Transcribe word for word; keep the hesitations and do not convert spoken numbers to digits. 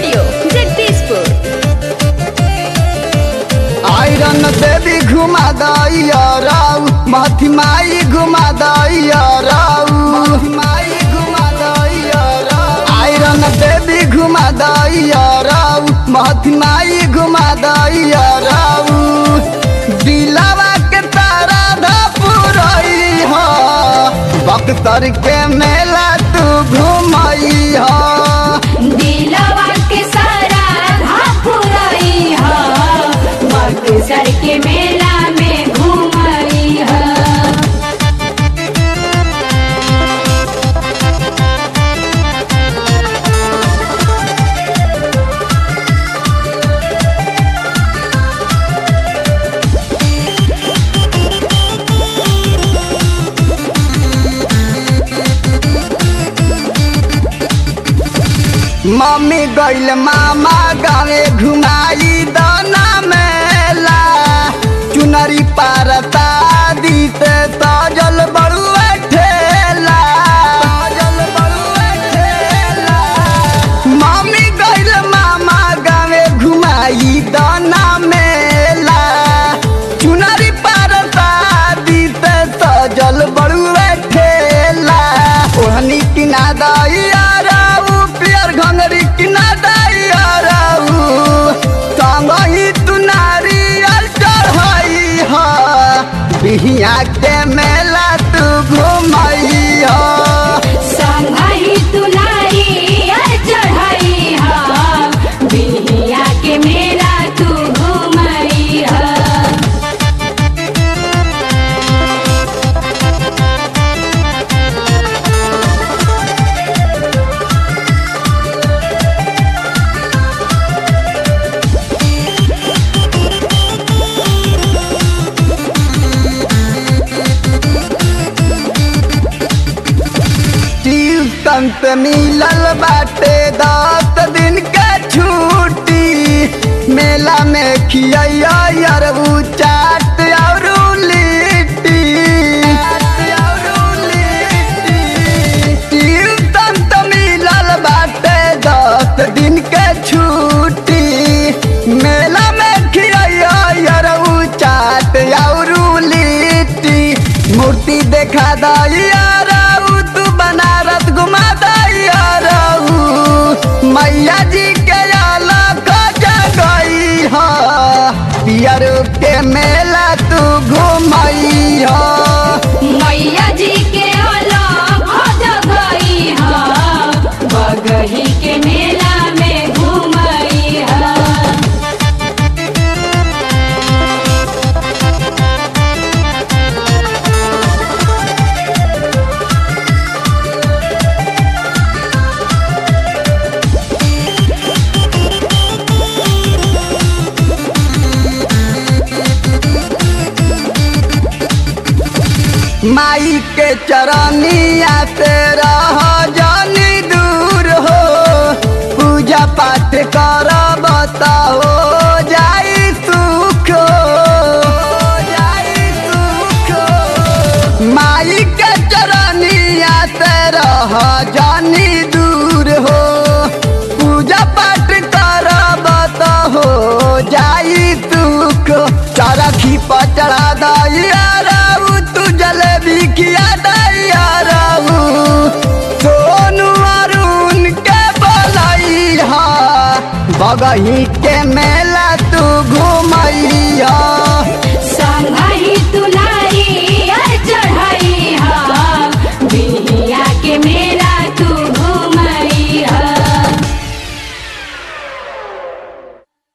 Studio Jagdishpur. Iron देवी घुमा दैया राउ, महथी माई घुमा दैया राउ, माई घुमा दैया राउ। आयरन देवी घुमा दैया राउ, महथी माई घुमा दैया राउ। दिलावा के तारा धपुरई हो, बक्सर के मेला तू घुमई हो। दिलवा के सारा धापुरई ह, बक्सर के मेला में घूमई ह। मम्मी गइल मामा गावे घुमाई दाना मेला। चुनरी पारता दीते सजल बड़ुआ ठेला, सजल बड़ुआ ठेला। मम्मी गइल मामा गावे घुमाई दाना मेला। चुनरी पारता दीते सजल बड़ुआ ठेला। ओहनी किना दैया घंगरी किना दैया राउ, संगही तू नारियल चढ़ई ह। बिहिया के मेला तू घुमई ह, संगही तू नारियल चढ़ई ह। बिहिया के मेला तू घूमई ह। संत मिलल बाटे दस दिन के छुट्टी। मेला में खिया अरबू चाट और लिट्टी, संत मिलल बाटे दस दिन के छुट्टी। मेला में खिया अरबू चाट और लिट्टी। मूर्ति देखा दैया तू बनारस घुमा दैया राउ। मैया जी के अलग जगई ह, पियर के मेला तू घुमई ह। मैया जी के अलग जगई ह, बगही के मेला में घूमई ह। माई के चरनिया से रह जानी दूर हो। पूजा पाठ करब त हो जाई सुख, हो जाई सुख। माई के चरनिया से रह जानी दूर हो। पूजा पाठ करब त हो जाई सुख। चरखी पर चढ़ा दैया तू जलेबी खिया दैया राउ। सोनू अरुण के बोलई ह, बगही के मेला तू घुमई ह।